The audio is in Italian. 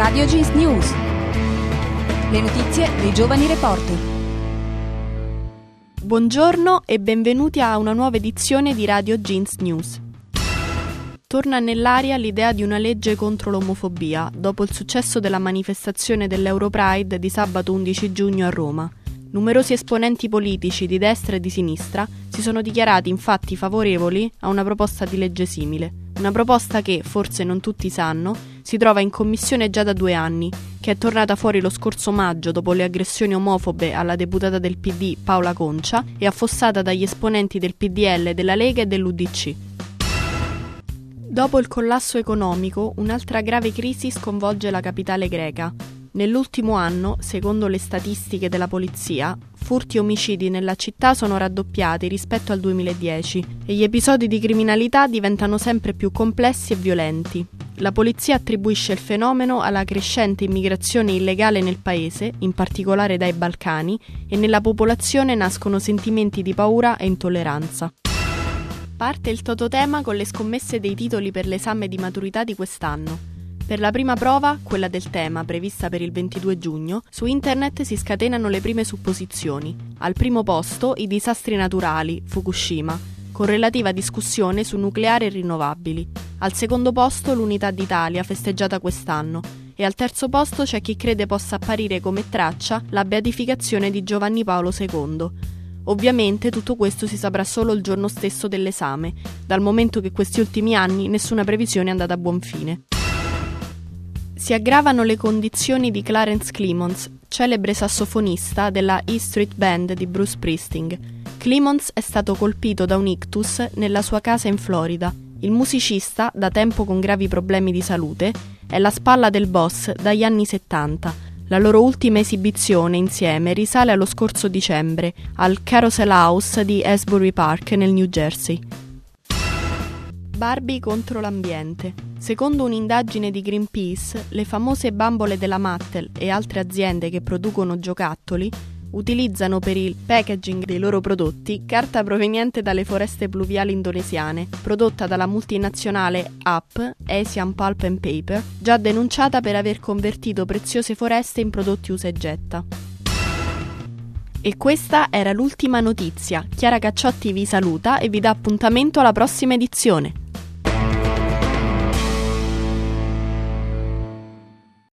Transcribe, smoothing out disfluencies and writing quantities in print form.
Radio Jeans News. Le notizie dei giovani reporter. Buongiorno e benvenuti a una nuova edizione di Radio Jeans News. Torna nell'aria l'idea di una legge contro l'omofobia dopo il successo della manifestazione dell'Europride di sabato 11 giugno a Roma. Numerosi esponenti politici di destra e di sinistra si sono dichiarati infatti favorevoli a una proposta di legge simile. Una proposta che, forse non tutti sanno, si trova in commissione già da 2 anni, che è tornata fuori lo scorso maggio dopo le aggressioni omofobe alla deputata del PD Paola Concia e affossata dagli esponenti del PDL, della Lega e dell'UDC. Dopo il collasso economico, un'altra grave crisi sconvolge la capitale greca. Nell'ultimo anno, secondo le statistiche della polizia, furti e omicidi nella città sono raddoppiati rispetto al 2010 e gli episodi di criminalità diventano sempre più complessi e violenti. La polizia attribuisce il fenomeno alla crescente immigrazione illegale nel paese, in particolare dai Balcani, e nella popolazione nascono sentimenti di paura e intolleranza. Parte il Tototema con le scommesse dei titoli per l'esame di maturità di quest'anno. Per la prima prova, quella del tema, prevista per il 22 giugno, su internet si scatenano le prime supposizioni. Al primo posto i disastri naturali, Fukushima, con relativa discussione su nucleare e rinnovabili. Al secondo posto l'Unità d'Italia, festeggiata quest'anno. E al terzo posto c'è chi crede possa apparire come traccia la beatificazione di Giovanni Paolo II. Ovviamente tutto questo si saprà solo il giorno stesso dell'esame, dal momento che questi ultimi anni nessuna previsione è andata a buon fine. Si aggravano le condizioni di Clarence Clemons, celebre sassofonista della E Street Band di Bruce Springsteen. Clemons è stato colpito da un ictus nella sua casa in Florida. Il musicista, da tempo con gravi problemi di salute, è la spalla del boss dagli anni 70. La loro ultima esibizione insieme risale allo scorso dicembre, al Carousel House di Asbury Park nel New Jersey. Barbie contro l'ambiente. Secondo un'indagine di Greenpeace, le famose bambole della Mattel e altre aziende che producono giocattoli utilizzano per il packaging dei loro prodotti carta proveniente dalle foreste pluviali indonesiane, prodotta dalla multinazionale AP, Asian Pulp and Paper, già denunciata per aver convertito preziose foreste in prodotti usa e getta. E questa era l'ultima notizia. Chiara Cacciotti vi saluta e vi dà appuntamento alla prossima edizione.